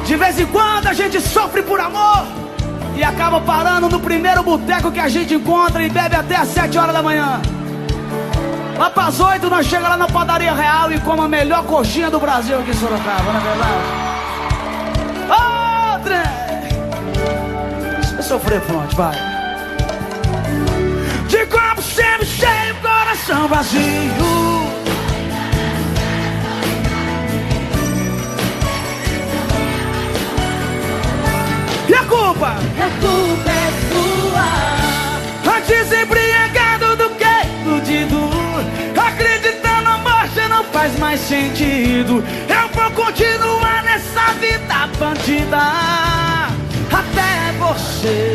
De vez em quando a gente sofre por amor e acaba parando no primeiro boteco que a gente encontra e bebe até às 7 horas da manhã. Lá pras 8 nós chegamos lá na Padaria Real e comemos a melhor coxinha do Brasil aqui em Sorocaba, não é verdade? Você vai sofrer, pronto, vai. De copo sempre cheio, coração vazio. E a culpa? A culpa é sua. Antes embriagado do que iludido. Acreditar na morte não faz mais sentido. Eu vou continuar nessa vida bandida até você.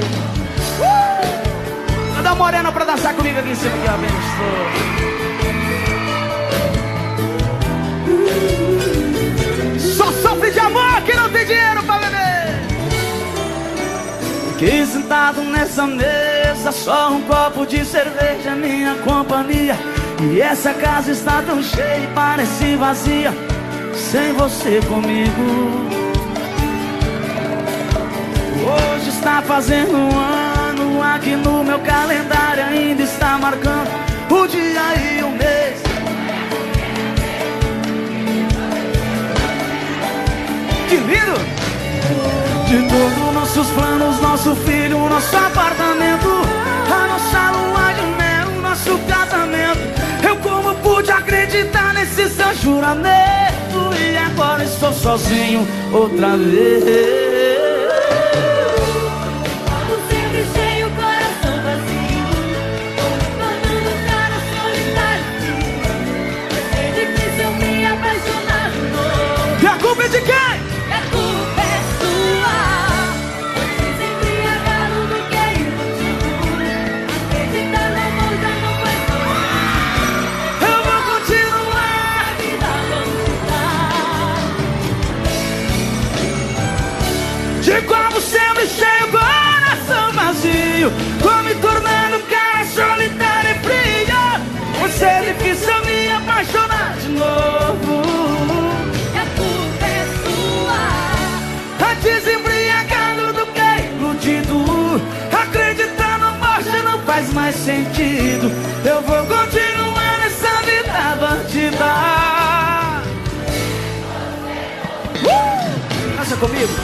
Vou dar uma morena pra dançar comigo aqui em cima, aqui, ó, bem gostoso. Só sofre de amor que não tem dinheiro pra beber. Fiquei sentado nessa mesa, só um copo de cerveja, minha companhia. E essa casa está tão cheia e parece vazia sem você comigo. Hoje está fazendo um ano, aqui no meu calendário ainda está marcando o dia e o mês. Que lindo! De todos nossos planos, nosso filho, nosso apartamento, a nossa lua de mel, nosso casamento. Eu como pude acreditar nesse seu juramento e agora estou sozinho outra vez. Copo sempre cheio, coração vazio. Tornando o cara solitário. É difícil me apaixonar de novo. E a culpa é de quem? De copo sempre cheio, coração vazio. Tô me tornando um cara solitário e frio. Vai ser difícil me apaixonar de novo. E a culpa é sua. Antes embriagado do que iludido. Acreditar na morte não faz mais sentido. Eu vou continuar nessa vida bandida. Dança comigo.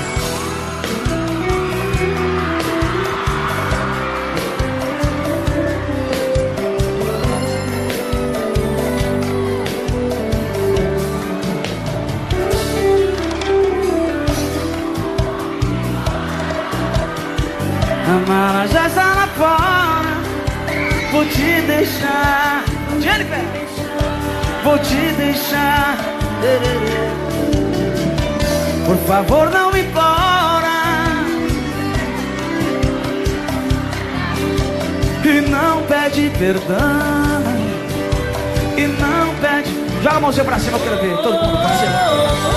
A mala já está lá fora. Vou te deixar, Jennifer. Vou te deixar. Por favor, não me implora. E não pede perdão. E não pede. Joga a mãozinha pra cima, eu quero ver. Todo mundo pra cima.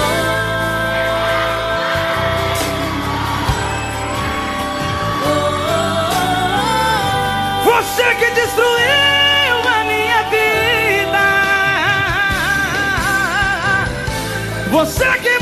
Você que destruiu a minha vida. Você que